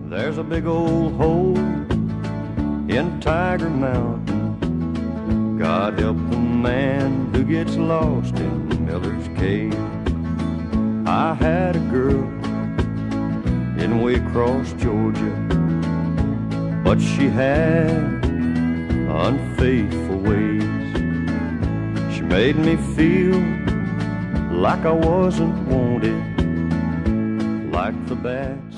There's a big old hole in Tiger Mountain. God help the man who gets lost in Miller's Cave. I had a girl in Waycross, Georgia, but she had unfaithful ways. She made me feel like I wasn't wanted, like the bat